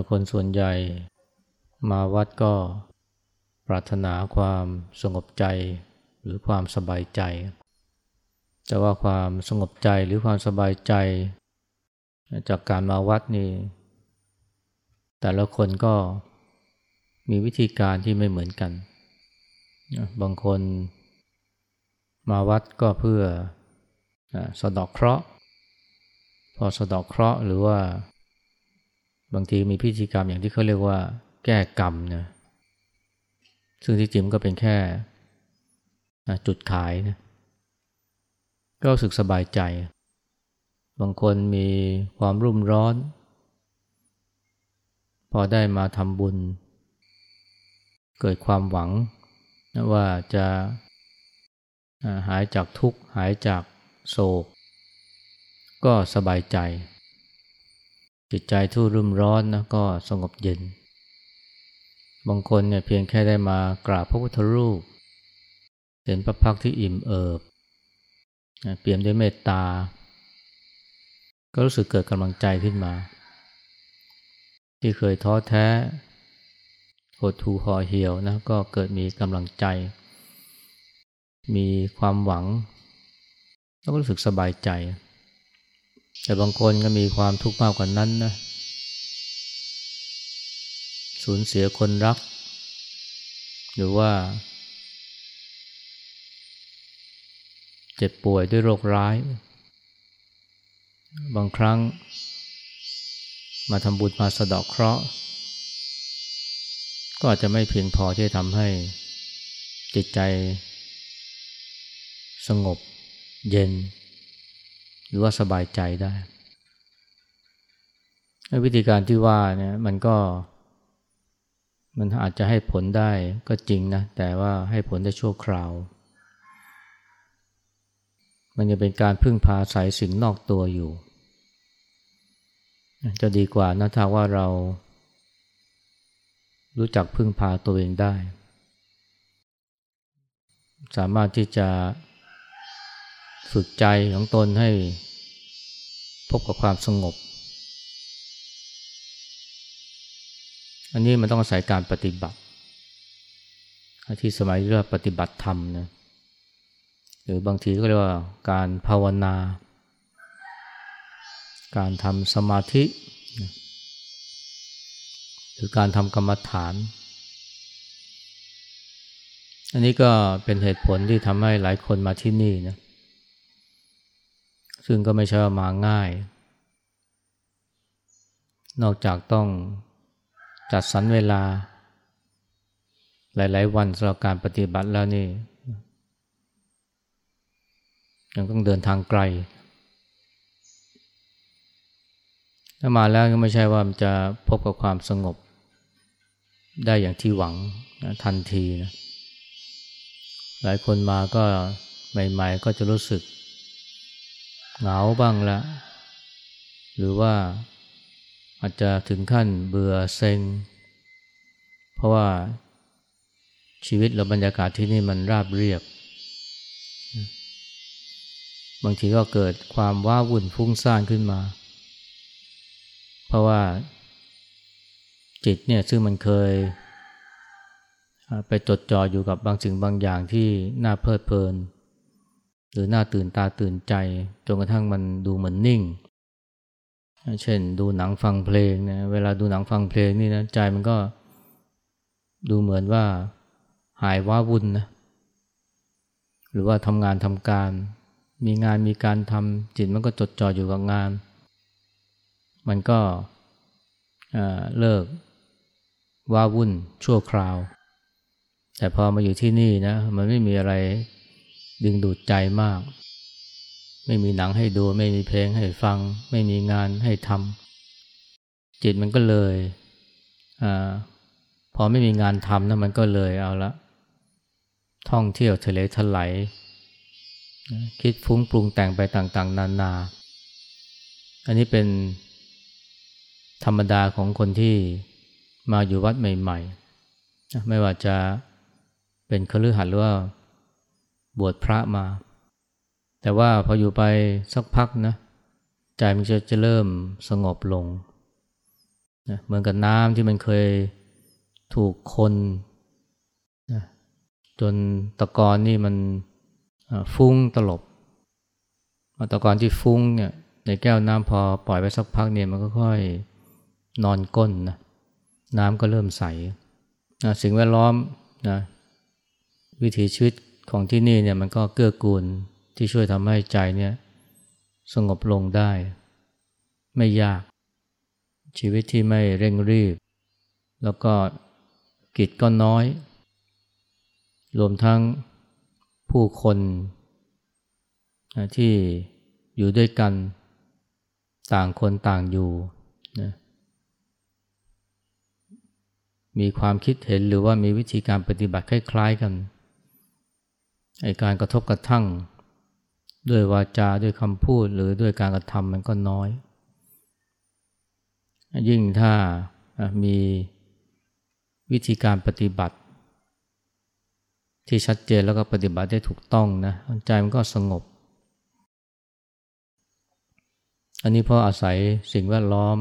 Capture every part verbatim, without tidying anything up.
คนส่วนใหญ่มาวัดก็ปรารถนาความสงบใจหรือความสบายใจแต่ว่าความสงบใจหรือความสบายใจจากการมาวัดนี่แต่ละคนก็มีวิธีการที่ไม่เหมือนกันบางคนมาวัดก็เพื่อสะเดาะเคราะห์พอสะเดาะเคราะห์หรือว่าบางทีมีพิธีกรรมอย่างที่เขาเรียกว่าแก้กรรมนะซึ่งที่จริงก็เป็นแค่จุดขายนะก็รู้สึกสบายใจบางคนมีความรุ่มร้อนพอได้มาทำบุญเกิดความหวังนะว่าจะหายจากทุกข์หายจากโศกก็สบายใจจิตใจที่รุ่มร้อนนะก็สงบเย็นบางคนเนี่ยเพียงแค่ได้มากราบพระพุทธรูปเห็นพระพักตร์ที่อิ่มเอิบเปี่ยมด้วยเมตตาก็รู้สึกเกิดกำลังใจขึ้นมาที่เคยท้อแท้หดหู่ห่อเหี่ยวนะก็เกิดมีกำลังใจมีความหวังแล้วก็รู้สึกสบายใจแต่บางคนก็มีความทุกข์มากกว่านั้นนะสูญเสียคนรักหรือว่าเจ็บป่วยด้วยโรคร้ายบางครั้งมาทำบุญมาสะเดาะเคราะห์ก็อาจจะไม่เพียงพอที่จะทำให้จิตใจสงบเย็นหรือว่าสบายใจได้วิธีการที่ว่าเนี่ยมันก็มันอาจจะให้ผลได้ก็จริงนะแต่ว่าให้ผลได้ชั่วคราวมันจะเป็นการพึ่งพาอาศัยสิ่งนอกตัวอยู่จะดีกว่านะถ้าว่าเรารู้จักพึ่งพาตัวเองได้สามารถที่จะฝึกใจของตนให้พบกับความสงบอันนี้มันต้องอาศัยการปฏิบัติที่สมัยเรียกว่าปฏิบัติธรรมนะหรือบางทีก็เรียกว่าการภาวนาการทำสมาธิหรือการทำกรรมฐานอันนี้ก็เป็นเหตุผลที่ทำให้หลายคนมาที่นี่นะซึ่งก็ไม่ใช่ว่ามาง่ายนอกจากต้องจัดสรรเวลาหลายๆวันสำหรับการปฏิบัติแล้วนี่ยังต้องเดินทางไกลถ้ามาแล้วก็ไม่ใช่ว่ามันจะพบกับความสงบได้อย่างที่หวังนะทันทีนะหลายคนมาก็ใหม่ๆก็จะรู้สึกเหงาบ้างละหรือว่าอาจจะถึงขั้นเบื่อเซ็งเพราะว่าชีวิตและบรรยากาศที่นี่มันราบเรียบบางทีก็เกิดความว้าวุ่นฟุ้งซ่านขึ้นมาเพราะว่าจิตเนี่ยซึ่งมันเคยไปจดจ่ออยู่กับบางสิ่งบางอย่างที่น่าเพลิดเพลินหรือน่าตื่นตาตื่นใจจนกระทั่งมันดูเหมือนนิ่งเช่นดูหนังฟังเพลงนะเวลาดูหนังฟังเพลงนี่นะใจมันก็ดูเหมือนว่าหายว้าวุ่นนะหรือว่าทำงานทำการมีงานมีการทำจิตมันก็จดจ่ออยู่กับงานมันก็เลิกว้าวุ่นชั่วคราวแต่พอมาอยู่ที่นี่นะมันไม่มีอะไรดึงดูดใจมากไม่มีหนังให้ดูไม่มีเพลงให้ฟังไม่มีงานให้ทำจิตมันก็เลยอ่าพอไม่มีงานทำนะมันก็เลยเอาละท่องเที่ยวทะเลทลายคิดฟุ้งปรุงแต่งไปต่างๆนานาอันนี้เป็นธรรมดาของคนที่มาอยู่วัดใหม่ๆไม่ว่าจะเป็นคฤหัสถ์หรือว่าบวชพระมาแต่ว่าพออยู่ไปสักพักนะใจมันจะจะเริ่มสงบลงนะเหมือนกับน้ำที่มันเคยถูกคนนะจนตะกอนนี่มันฟุ้งตลบตะกอนที่ฟุ้งเนี่ยในแก้วน้ำพอปล่อยไปสักพักเนี่ยมันก็ค่อยนอนก้นนะน้ำก็เริ่มใสนะสิ่งแวดล้อมนะวิถีชีวิตของที่นี่เนี่ยมันก็เกื้อกูลที่ช่วยทำให้ใจเนี่ยสงบลงได้ไม่ยากชีวิตที่ไม่เร่งรีบแล้วก็กิจก็น้อยรวมทั้งผู้คนที่อยู่ด้วยกันต่างคนต่างอยู่นะมีความคิดเห็นหรือว่ามีวิธีการปฏิบัติคล้ายๆกันไอ้การกระทบกระทั่งด้วยวาจาด้วยคำพูดหรือด้วยการกระทำมันก็น้อยยิ่งถ้ามีวิธีการปฏิบัติที่ชัดเจนแล้วก็ปฏิบัติได้ถูกต้องนะใจมันก็สงบอันนี้เพราะอาศัยสิ่งแวดล้อม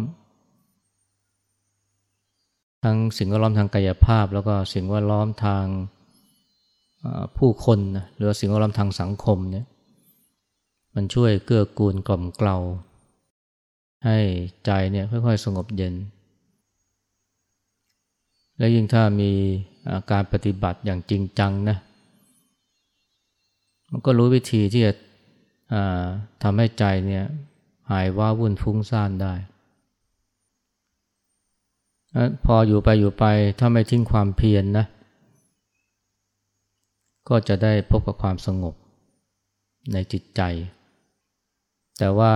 ทั้งสิ่งแวดล้อมทางกายภาพแล้วก็สิ่งแวดล้อมทางผู้คนนะหรือสิ่งแวดล้อมทางสังคมเนี่ยมันช่วยเกื้อกูลกล่อมเกลาให้ใจเนี่ยค่อยๆสงบเย็นและยิ่งถ้ามีการปฏิบัติอย่างจริงจังนะมันก็รู้วิธีที่จะทำให้ใจเนี่ยหายว้าวุ่นฟุ้งซ่านได้พออยู่ไปอยู่ไปถ้าไม่ทิ้งความเพียร น, นะก็จะได้พบกับความสงบในจิตใจแต่ว่า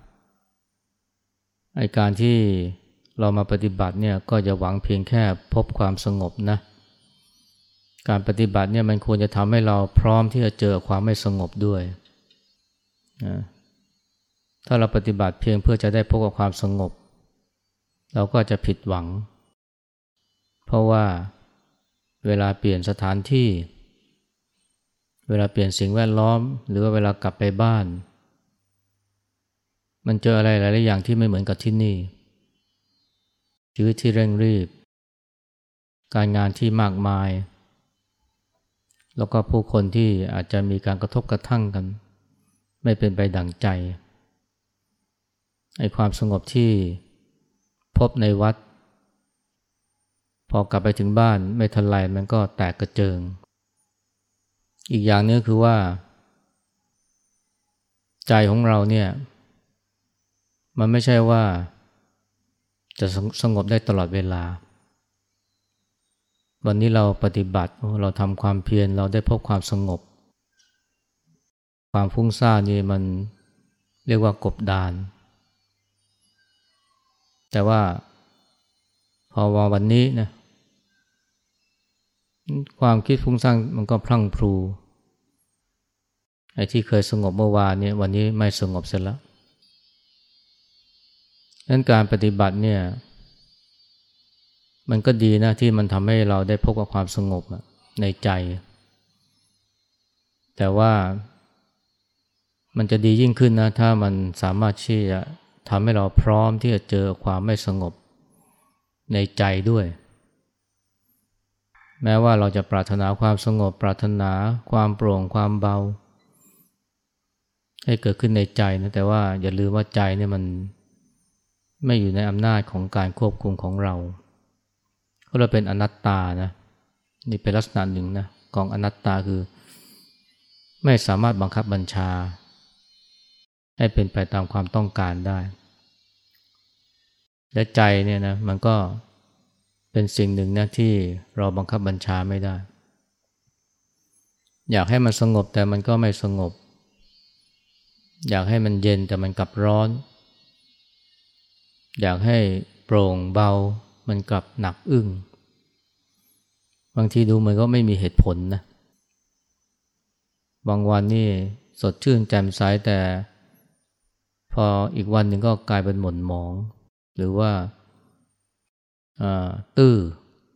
ไอ้การที่เรามาปฏิบัติเนี่ยก็จะหวังเพียงแค่พบความสงบนะการปฏิบัติเนี่ยมันควรจะทำให้เราพร้อมที่จะเจอความไม่สงบด้วยนะถ้าเราปฏิบัติเพียงเพื่อจะได้พบกับความสงบเราก็จะผิดหวังเพราะว่าเวลาเปลี่ยนสถานที่เวลาเปลี่ยนสิ่งแวดล้อมหรือว่าเวลากลับไปบ้านมันเจออะไรหลายๆอย่างที่ไม่เหมือนกับที่นี่ชีวิตที่เร่งรีบการงานที่มากมายแล้วก็ผู้คนที่อาจจะมีการกระทบกระทั่งกันไม่เป็นไปดั่งใจไอ้ความสงบที่พบในวัดพอกลับไปถึงบ้านไม่ทันไรมันก็แตกกระเจิงอีกอย่างนึงคือว่าใจของเราเนี่ยมันไม่ใช่ว่าจะสงบได้ตลอดเวลาวันนี้เราปฏิบัติเราทำความเพียรเราได้พบความสงบความฟุ้งซ่านนี่มันเรียกว่ากบดานแต่ว่าพอวันนี้นะความคิดฟุ้งซ่านมันก็พลั่งพลูไอ้ที่เคยสงบเมื่อวานเนี่ยวันนี้ไม่สงบเสร็จแล้วดังนั้นการปฏิบัติเนี่ยมันก็ดีนะที่มันทำให้เราได้พบกับความสงบในใจแต่ว่ามันจะดียิ่งขึ้นนะถ้ามันสามารถที่จะทำให้เราพร้อมที่จะเจอความไม่สงบในใจด้วยแม้ว่าเราจะปรารถนาความสงบปรารถนาความโปร่งความเบาให้เกิดขึ้นในใจนะแต่ว่าอย่าลืมว่าใจเนี่ยมันไม่อยู่ในอำนาจของการควบคุมของเราเพราะเราเป็นอนัตตานะนี่เป็นลักษณะหนึ่งนะของอนัตตาคือไม่สามารถบังคับบัญชาให้เป็นไปตามความต้องการได้และใจเนี่ยนะมันก็เป็นสิ่งหนึ่งนะที่เราบังคับบัญชาไม่ได้อยากให้มันสงบแต่มันก็ไม่สงบอยากให้มันเย็นแต่มันกลับร้อนอยากให้โปร่งเบามันกลับหนักอึ้งบางทีดูมันก็ไม่มีเหตุผลนะบางวันนี่สดชื่นแจ่มใสแต่พออีกวันหนึ่งก็กลายเป็นหม่นหมองหรือว่าตื้อ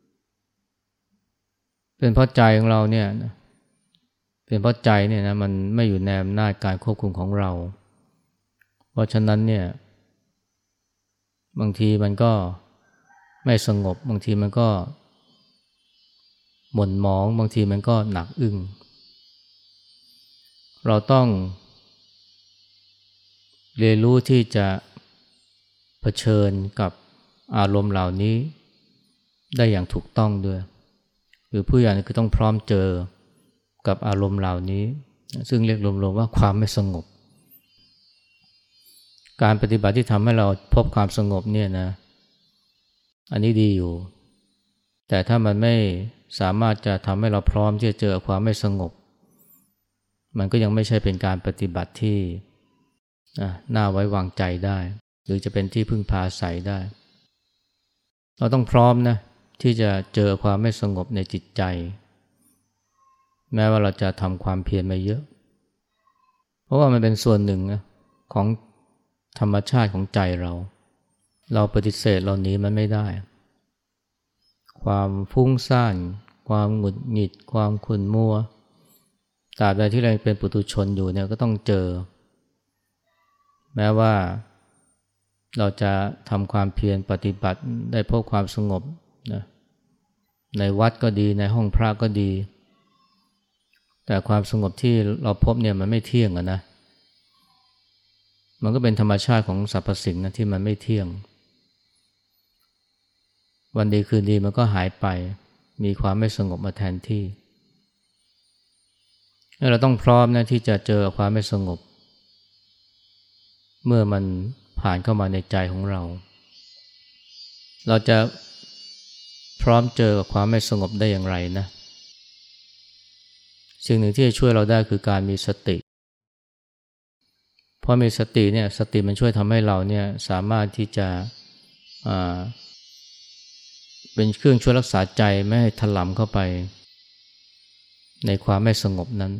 เป็นเพราะใจของเราเนี่ยเป็นเพราะใจเนี่ยนะมันไม่อยู่ในอำนาจการควบคุมของเราเพราะฉะนั้นเนี่ยบางทีมันก็ไม่สงบบางทีมันก็หม่นหมองบางทีมันก็หนักอึ้งเราต้องเรียนรู้ที่จะเผชิญกับอารมณ์เหล่านี้ได้อย่างถูกต้องด้วยหรือผู้อย่างคือต้องพร้อมเจอกับอารมณ์เหล่านี้ซึ่งเรียกรวมๆว่าความไม่สงบการปฏิบัติที่ทำให้เราพบความสงบเนี่ยนะอันนี้ดีอยู่แต่ถ้ามันไม่สามารถจะทำให้เราพร้อมที่จะเจอความไม่สงบมันก็ยังไม่ใช่เป็นการปฏิบัติที่น่าไว้วางใจได้หรือจะเป็นที่พึ่งพาอาศัยได้เราต้องพร้อมนะที่จะเจอความไม่สงบในจิตใจแม้ว่าเราจะทำความเพียรมาเยอะเพราะว่ามันเป็นส่วนหนึ่งนะของธรรมชาติของใจเราเราปฏิเสธเราหนีมันไม่ได้ความฟุ้งซ่านความหงุดหงิดความขุ่นมัวตราบใดที่เราเป็นปุถุชนอยู่เนี่ยก็ต้องเจอแม้ว่าเราจะทำความเพียรปฏิบัติได้พบความสงบนะในวัดก็ดีในห้องพระก็ดีแต่ความสงบที่เราพบเนี่ยมันไม่เที่ยงอะนะมันก็เป็นธรรมชาติของสรรพสิ่งนะที่มันไม่เที่ยงวันดีคืนดีมันก็หายไปมีความไม่สงบมาแทนที่เราต้องพร้อมนะที่จะเจอความไม่สงบเมื่อมันผ่านเข้ามาในใจของเราเราจะพร้อมเจอกับความไม่สงบได้อย่างไรนะสิ่งหนึ่งที่จะช่วยเราได้คือการมีสติเพราะมีสติเนี่ยสติมันช่วยทำให้เราเนี่ยสามารถที่จะอ่าเป็นเครื่องช่วยรักษาใจไม่ให้ถลำเข้าไปในความไม่สงบนั้น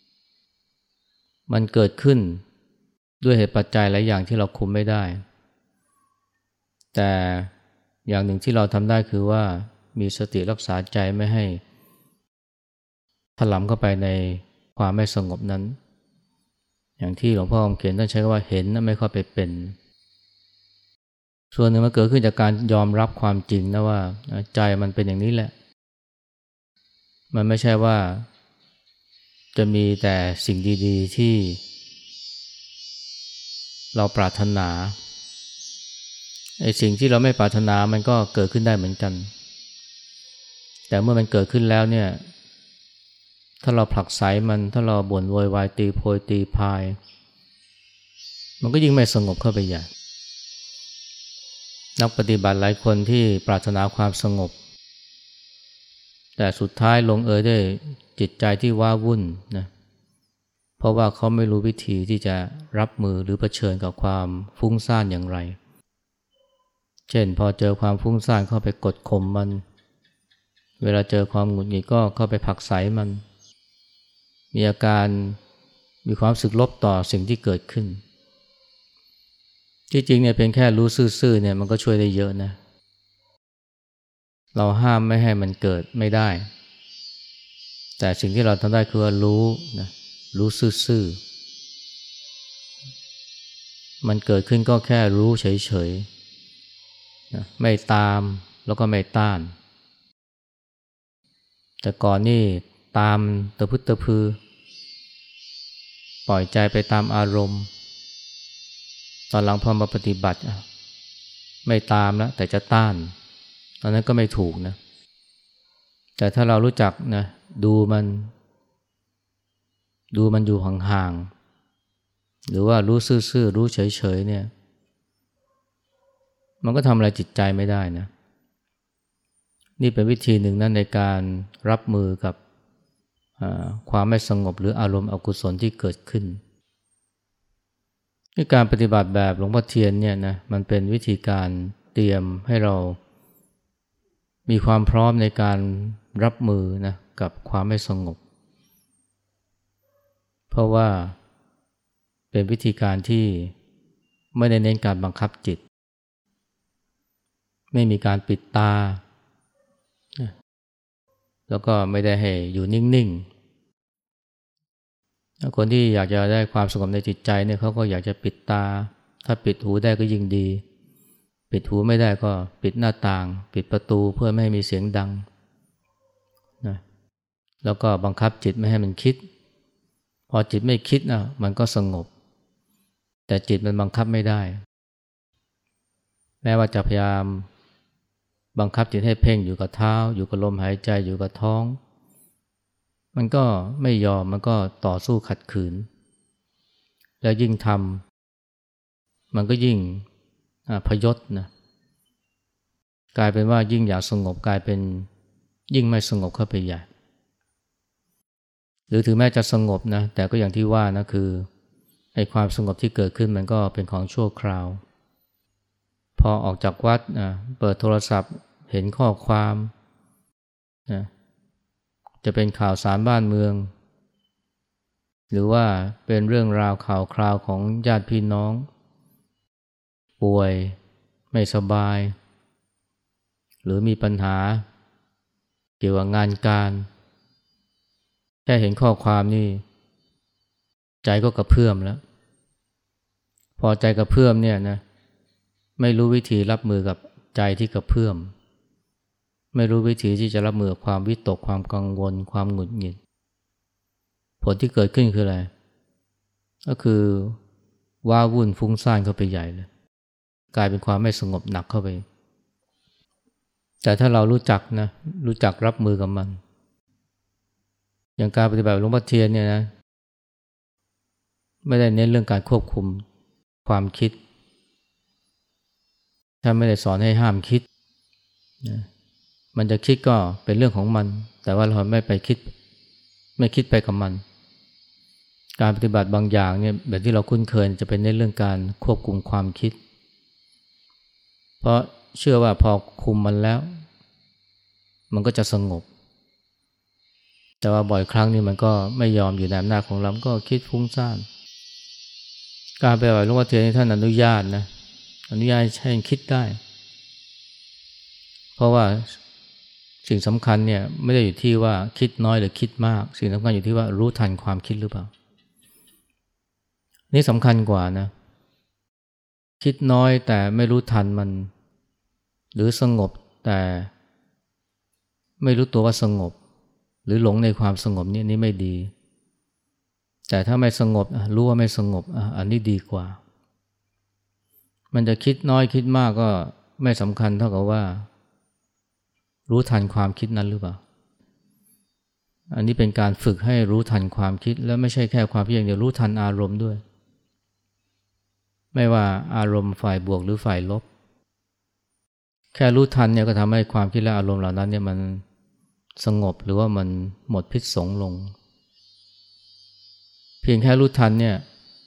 มันเกิดขึ้นด้วยเหตุปัจจัยหลายอย่างที่เราคุมไม่ได้แต่อย่างหนึ่งที่เราทำได้คือว่ามีสติรักษาใจไม่ให้ถลำเข้าไปในความไม่สงบนั้นอย่างที่หลวงพ่อคำเขียนท่านใช้คำว่าเห็นนะไม่ค่อยไปเป็นส่วนหนึ่งมันเกิดขึ้นจากการยอมรับความจริงนะว่าใจมันเป็นอย่างนี้แหละมันไม่ใช่ว่าจะมีแต่สิ่งดีๆที่เราปรารถนาไอ้สิ่งที่เราไม่ปรารถนามันก็เกิดขึ้นได้เหมือนกันแต่เมื่อมันเกิดขึ้นแล้วเนี่ยถ้าเราผลักไสมันถ้าเราบ่นโวยวายตีโพยตีพายมันก็ยิ่งไม่สงบเข้าไปใหญ่นักปฏิบัติหลายคนที่ปรารถนาความสงบแต่สุดท้ายลงเอยด้วยจิตใจที่ว้าวุ่นนะเพราะว่าเขาไม่รู้วิธีที่จะรับมือหรือเผชิญกับความฟุ้งซ่านอย่างไรเช่นพอเจอความฟุ้งซ่านเข้าไปกดข่มมันเวลาเจอความหงุดหงิดก็เข้าไปผลักไสมันมีอาการมีความรู้สึกลบต่อสิ่งที่เกิดขึ้นที่จริงเนี่ยเพียงแค่รู้ซื่อๆเนี่ยมันก็ช่วยได้เยอะนะเราห้ามไม่ให้มันเกิดไม่ได้แต่สิ่งที่เราทำได้คือรู้นะรู้ซื่อๆมันเกิดขึ้นก็แค่รู้เฉยๆนะไม่ตามแล้วก็ไม่ต้านแต่ก่อนนี่ตามตะพึดตะพือปล่อยใจไปตามอารมณ์ตอนหลังพอมาปฏิบัติไม่ตามแล้วแต่จะต้านตอนนั้นก็ไม่ถูกนะแต่ถ้าเรารู้จักนะดูมันดูมันอยู่ห่างๆหรือว่ารู้ซื่อๆรู้เฉยๆเนี่ยมันก็ทำอะไรจิตใจไม่ได้นะนี่เป็นวิธีหนึ่งนะในการรับมือกับความไม่สงบหรืออารมณ์อกุศลที่เกิดขึ้นการปฏิบัติแบบหลวงพ่อเทียนเนี่ยนะมันเป็นวิธีการเตรียมให้เรามีความพร้อมในการรับมือนะกับความไม่สงบเพราะว่าเป็นวิธีการที่ไม่ได้เน้นการบังคับจิตไม่มีการปิดตาแล้วก็ไม่ได้ให้อยู่นิ่งๆคนที่อยากจะได้ความสงบในจิตใจเนี่ยเขาก็อยากจะปิดตาถ้าปิดหูได้ก็ยิ่งดีปิดหูไม่ได้ก็ปิดหน้าต่างปิดประตูเพื่อไม่ให้มีเสียงดังนะแล้วก็บังคับจิตไม่ให้มันคิดพอจิตไม่คิดนะมันก็สงบแต่จิตมันบังคับไม่ได้แม้ว่าจะพยายามบังคับจิตให้เพ่งอยู่กับเท้าอยู่กับลมหายใจอยู่กับท้องมันก็ไม่ยอมมันก็ต่อสู้ขัดขืนแล้วยิ่งทำมันก็ยิ่งพยศนะกลายเป็นว่ายิ่งอยากสงบกลายเป็นยิ่งไม่สงบเข้าไปใหญ่หรือถึงแม้จะสงบนะแต่ก็อย่างที่ว่านะคือไอ้ความสงบที่เกิดขึ้นมันก็เป็นของชั่วคราวพอออกจากวัดนะเปิดโทรศัพท์เห็นข้อความนะจะเป็นข่าวสารบ้านเมืองหรือว่าเป็นเรื่องราวข่าวคราวของญาติพี่น้องป่วยไม่สบายหรือมีปัญหาเกี่ยวกับงานการแค่เห็นข้อความนี่ใจก็กระเพื่อมแล้วพอใจกระเพื่อมเนี่ยนะไม่รู้วิธีรับมือกับใจที่กระเพื่อมไม่รู้วิธีที่จะรับมือกับความวิตกความกังวลความหงุดหงิดผลที่เกิดขึ้นคืออะไรก็คือว้าวุ่นฟุ้งซ่านเข้าไปใหญ่เลยกลายเป็นความไม่สงบหนักเข้าไปแต่ถ้าเรารู้จักนะรู้จักรับมือกับมันอย่างการปฏิบัติหลวงพ่อเทียนเนี่ยนะไม่ได้เน้นเรื่องการควบคุมความคิดถ้าไม่ได้สอนให้ห้ามคิดนะมันจะคิดก็เป็นเรื่องของมันแต่ว่าเราไม่ไปคิดไม่คิดไปกับมันการปฏิบัติบางอย่างเนี่ยแบบที่เราคุ้นเคยจะเป็นในเรื่องการควบคุมความคิดเพราะเชื่อว่าพอคุมมันแล้วมันก็จะสงบแต่ว่าบ่อยครั้งนี่มันก็ไม่ยอมอยู่ในอำนาจของเราก็คิดฟุ้งซ่านการปฏิบัติหลวงพ่อเทียนท่านอนุญาตนะอนุญาตให้คิดได้เพราะว่าสิ่งสำคัญเนี่ยไม่ได้อยู่ที่ว่าคิดน้อยหรือคิดมากสิ่งสำคัญอยู่ที่ว่ารู้ทันความคิดหรือเปล่านี่สำคัญกว่านะคิดน้อยแต่ไม่รู้ทันมันหรือสงบแต่ไม่รู้ตัวว่าสงบหรือหลงในความสงบนี่นี่ไม่ดีแต่ถ้าไม่สงบรู้ว่าไม่สงบอันนี้ดีกว่ามันจะคิดน้อยคิดมากก็ไม่สำคัญเท่ากับว่ารู้ทันความคิดนั้นหรือเปล่าอันนี้เป็นการฝึกให้รู้ทันความคิดและไม่ใช่แค่ความคิดอย่างเดียวรู้ทันอารมณ์ด้วยไม่ว่าอารมณ์ฝ่ายบวกหรือฝ่ายลบแค่รู้ทันเนี่ยก็ทำให้ความคิดและอารมณ์เหล่านั้นเนี่ยมันสงบหรือว่ามันหมดพิษสงลงเพียงแค่รู้ทันเนี่ย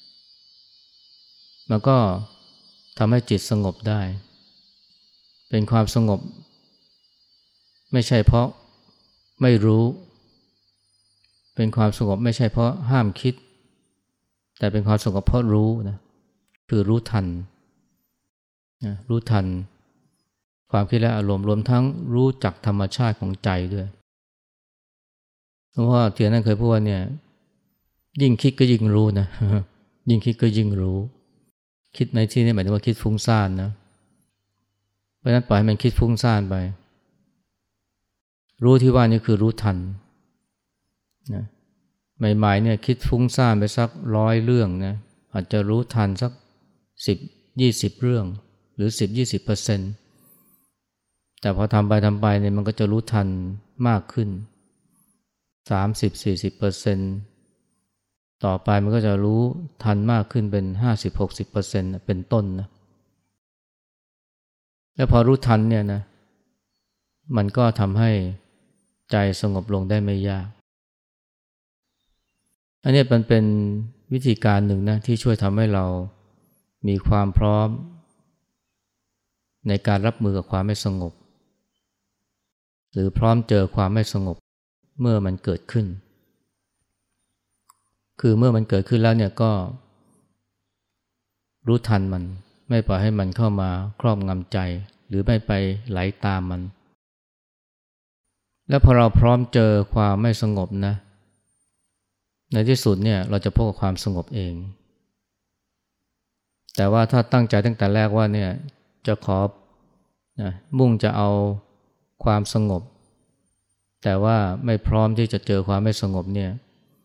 มันก็ทำให้จิตสงบได้เป็นความสงบไม่ใช่เพราะไม่รู้เป็นความสงบไม่ใช่เพราะห้ามคิดแต่เป็นความสงบเพราะรู้นะคือรู้ทันนะรู้ทันความคิดและอารมณ์รวมทั้งรู้จักธรรมชาติของใจด้วยเพราะว่าเทียนนั่นเคยพูดว่าเนี่ยยิ่งคิดก็ยิ่งรู้นะ ยิ่งคิดก็ยิ่งรู้คิดในที่นี้หมายถึงว่าคิดฟุ้งซ่านนะเพราะฉะนั้นปล่อยให้มันคิดฟุ้งซ่านไปรู้ที่ว่านี่คือรู้ทันนะใหม่ๆเนี่ยคิดฟุ้งซ่านไปสักร้อยเรื่องนะอาจจะรู้ทันสักสิบยี่สิบเรื่องหรือสิบยี่สิบเปอร์เซ็นต์แต่พอทำไปทำไปเนี่ยมันก็จะรู้ทันมากขึ้นสามสิบสี่สิบเปอร์เซ็นต์ต่อไปมันก็จะรู้ทันมากขึ้นเป็นห้าสิบหกสิบเปอร์เซ็นต์เป็นต้นนะแล้วพอรู้ทันเนี่ยนะมันก็ทำให้ใจสงบลงได้ไม่ยากอันนี้มันเป็นวิธีการหนึ่งนะที่ช่วยทำให้เรามีความพร้อมในการรับมือกับความไม่สงบหรือพร้อมเจอความไม่สงบเมื่อมันเกิดขึ้นคือเมื่อมันเกิดขึ้นแล้วเนี่ยก็รู้ทันมันไม่ปล่อยให้มันเข้ามาครอบงำใจหรือไม่ไปไหลตามมันแล้วพอเราพร้อมเจอความไม่สงบนะในที่สุดเนี่ยเราจะพบกับความสงบเองแต่ว่าถ้าตั้งใจตั้งแต่แรกว่าเนี่ยจะขอนะมุ่งจะเอาความสงบแต่ว่าไม่พร้อมที่จะเจอความไม่สงบเนี่ย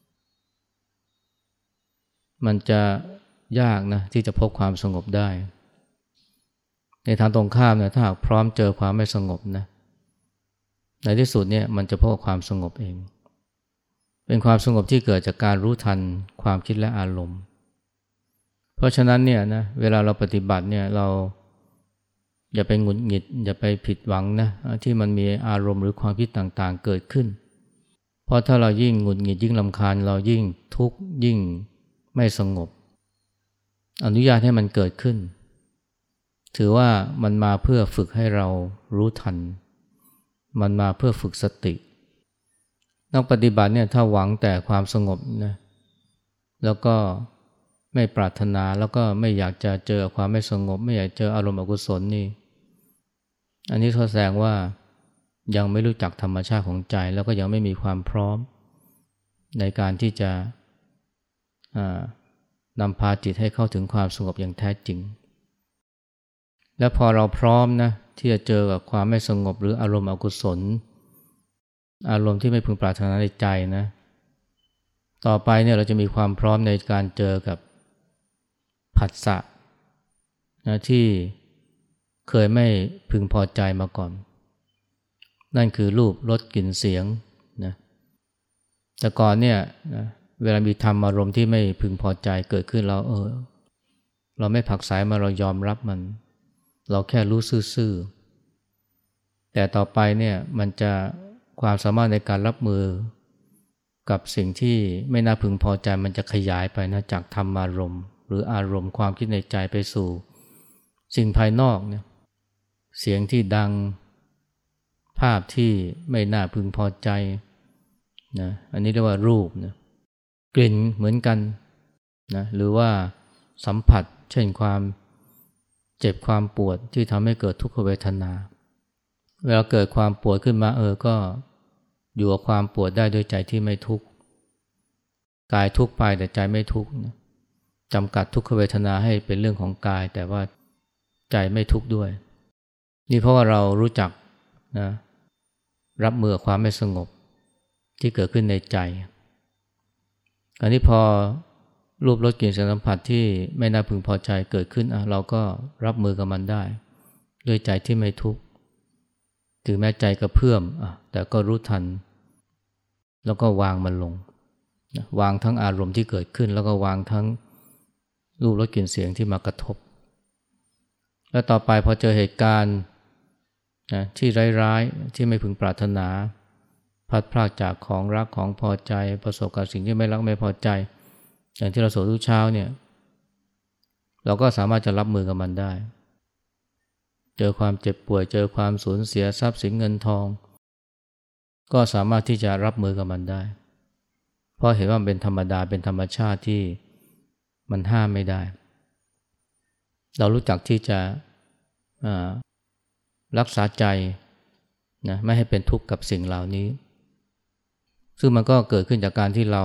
มันจะยากนะที่จะพบความสงบได้ในทางตรงข้ามเนี่ยถ้าหากพร้อมเจอความไม่สงบนะในที่สุดเนี่ยมันจะพบความสงบเองเป็นความสงบที่เกิดจากการรู้ทันความคิดและอารมณ์เพราะฉะนั้นเนี่ยนะเวลาเราปฏิบัติเนี่ยเราอย่าไปหงุดหงิดอย่าไปผิดหวังนะที่มันมีอารมณ์หรือความคิดต่างๆเกิดขึ้นเพราะถ้าเรายิ่งหงุดหงิดยิ่งรำคาญเรายิ่งทุกข์ยิ่งไม่สงบอนุญาตให้มันเกิดขึ้นถือว่ามันมาเพื่อฝึกให้เรารู้ทันมันมาเพื่อฝึกสตินักปฏิบัติเนี่ยถ้าหวังแต่ความสงบนะแล้วก็ไม่ปรารถนาแล้วก็ไม่อยากจะเจอความไม่สงบไม่อยากเจออารมณ์อกุศลนี่อันนี้แสดงว่ายังไม่รู้จักธรรมชาติของใจแล้วก็ยังไม่มีความพร้อมในการที่จะนำพาจิตให้เข้าถึงความสงบอย่างแท้จริงและพอเราพร้อมนะที่จะเจอกับความไม่สงบหรืออารมณ์อกุศลอารมณ์ที่ไม่พึงปรารถนาในใจนะต่อไปเนี่ยเราจะมีความพร้อมในการเจอกับผัสสะนะที่เคยไม่พึงพอใจมาก่อนนั่นคือรูปรสกลิ่นเสียงนะแต่ก่อนเนี่ยนะเวลามีธรรมอารมณ์ที่ไม่พึงพอใจเกิดขึ้นเราเออเราไม่ผักสายมาเรายอมรับมันเราแค่รู้ซื่อๆแต่ต่อไปเนี่ยมันจะความสามารถในการรับมือกับสิ่งที่ไม่น่าพึงพอใจมันจะขยายไปนะจากธรรมารมณ์หรืออารมณ์ความคิดในใจไปสู่สิ่งภายนอกเนี่ยเสียงที่ดังภาพที่ไม่น่าพึงพอใจนะอันนี้เรียกว่ารูปนะกลิ่นเหมือนกันนะหรือว่าสัมผัสเช่นความเจ็บความปวดที่ทำให้เกิดทุกขเวทนาเวลาเกิดความปวดขึ้นมาเออก็อยู่กับความปวดได้ด้วยใจที่ไม่ทุกข์กายทุกข์ไปแต่ใจไม่ทุกข์นะจำกัดทุกขเวทนาให้เป็นเรื่องของกายแต่ว่าใจไม่ทุกข์ด้วยนี่เพราะว่าเรารู้จักนะรับมือกับความไม่สงบที่เกิดขึ้นในใจอันนี้พอรูปรสกลิ่นเสียงสัมผัสที่ไม่น่าพึงพอใจเกิดขึ้นอ่ะเราก็รับมือกับมันได้ด้วยใจที่ไม่ทุกข์ถึงแม้ใจกระเพื่อมอ่ะแต่ก็รู้ทันแล้วก็วางมันลงนะวางทั้งอารมณ์ที่เกิดขึ้นแล้วก็วางทั้งรูปรสกลิ่นเสียงที่มากระทบแล้วต่อไปพอเจอเหตุการณ์นะที่ร้ายๆที่ไม่พึงปรารถนาพลัดพรากจากของรักของพอใจประสบกับสิ่งที่ไม่รักไม่พอใจอย่างที่เราสวดทุกเช้าเนี่ยเราก็สามารถจะรับมือกับมันได้เจอความเจ็บป่วยเจอความสูญเสียทรัพย์สินเงินทองก็สามารถที่จะรับมือกับมันได้เพราะเห็นว่ามันเป็นธรรมดาเป็นธรรมชาติที่มันห้ามไม่ได้เรารู้จักที่จะรักษาใจนะไม่ให้เป็นทุกข์กับสิ่งเหล่านี้ซึ่งมันก็เกิดขึ้นจากการที่เรา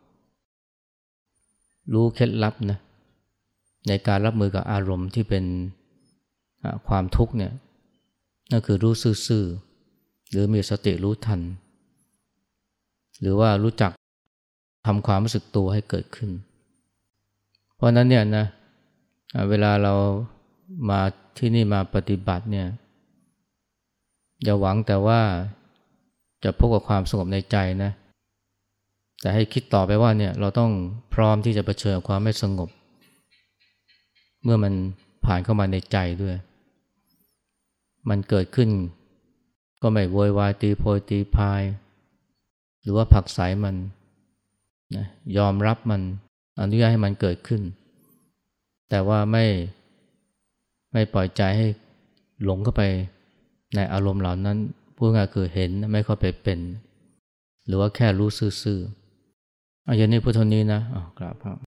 รู้เคล็ดลับนะในการรับมือกับอารมณ์ที่เป็นความทุกข์เนี่ยนั่นคือรู้ซื่อๆหรือมีสติรู้ทันหรือว่ารู้จักทำความรู้สึกตัวให้เกิดขึ้นเพราะนั้นเนี่ยนะเวลาเรามาที่นี่มาปฏิบัติเนี่ยอย่าหวังแต่ว่าจะพบกับความสงบในใจนะแต่ให้คิดต่อไปว่าเนี่ยเราต้องพร้อมที่จะเผชิญกับความไม่สงบเมื่อมันผ่านเข้ามาในใจด้วยมันเกิดขึ้นก็ไม่โวยวายตีโพยตีพายหรือว่าผลักไสมันนะยอมรับมันอนุญาตให้มันเกิดขึ้นแต่ว่าไม่ไม่ปล่อยใจให้หลงเข้าไปในอารมณ์เหล่านั้นพูดง่ายคือเห็นไม่เข้าไปเป็นหรือว่าแค่รู้ซื่อๆเอาอย่างนี้พุทโธนี้นะอ๋อกราบพระ